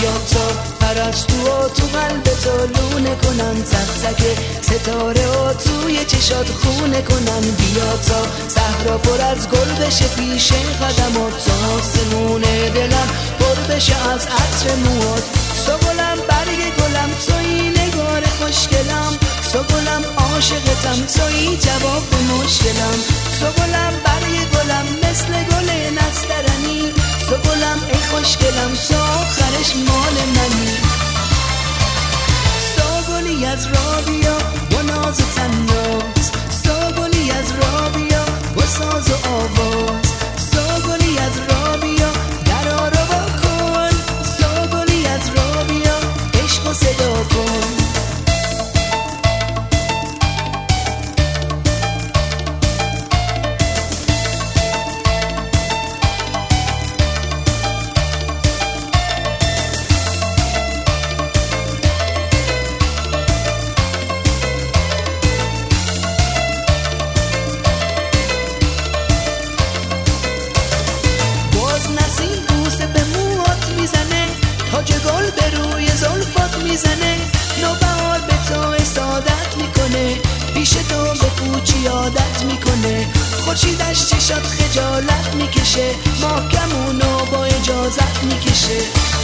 بیا تا پرستو و تو قلب تو لونه کنم، تک ستاره و توی چشات خونه کنم. بیا تا صحرا پر از گل بشه پیش قدمات، تا آسمون دلم پر بشه از عطر موات. سوگلم برگ گلم توی نگار خوشگلم، سوگلم عاشقتم توی جواب به مشکلم. سوگلم برگ گلم مثل گل نسترنی، سوگلم ای خوشگلم تو آخرش مال منی. سوگلی از رابیا و ناز و تناز، سوگلی از رابیا و ساز و آواز، سوگلی از رابیا درا رو بکن، سوگلی از رابیا عشق و صدا کن. تاج گل به روی زلفات میزنه، نوبهار به تو اسادت میکنه، پیش تو به پوچی عادت میکنه. خورشیدش چشات خجالت میکشه، محکمونو با اجازت میکشه.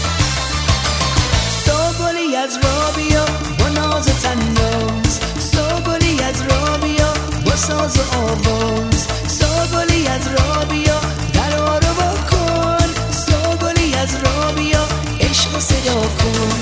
سوگلی از رابیا و ناز و تناز، سوگلی از رابیا و ساز و آواز، سوگلی از رابیا درا رو بکن، سوگلی از رابیا عشق و صدا کن.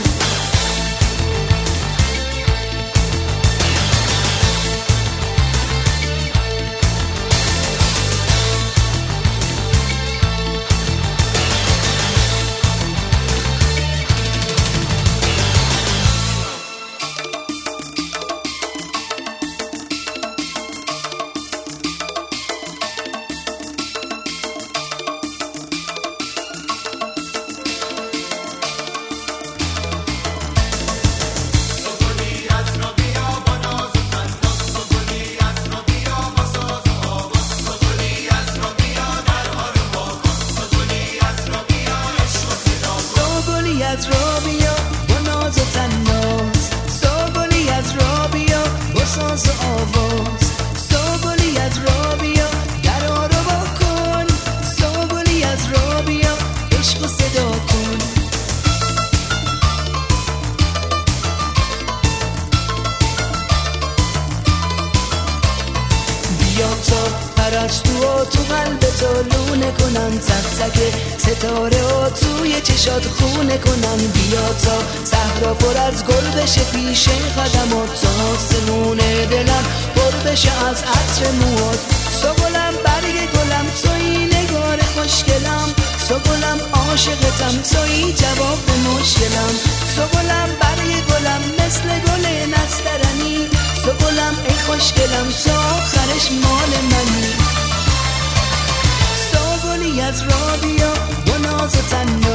از رابیا و ناز و تناز، سوگلی از رابیا و ساز و آواز، سوگلی از رابیا درا رو بکن، سوگلی از رابیا عشق و صدا کن. بیا تا پرستو و تو قلب تو لونه کنم، تک ستاره و توی چشات خونه کنم. بیا تا صحرا پر از گل بشه پیش قدمات، تا آسمون دلم پر بشه از عطر موات. سوگلم برگ گلم توی نگار خوشگلم، سوگلم عاشقتم توی جواب به مشکلم. سوگلم برگ گلم مثل گل نسترنی، سوگلم ای خوشگلم تو آخرش مال منی. سوگلی از رابیا و ناز و تناز،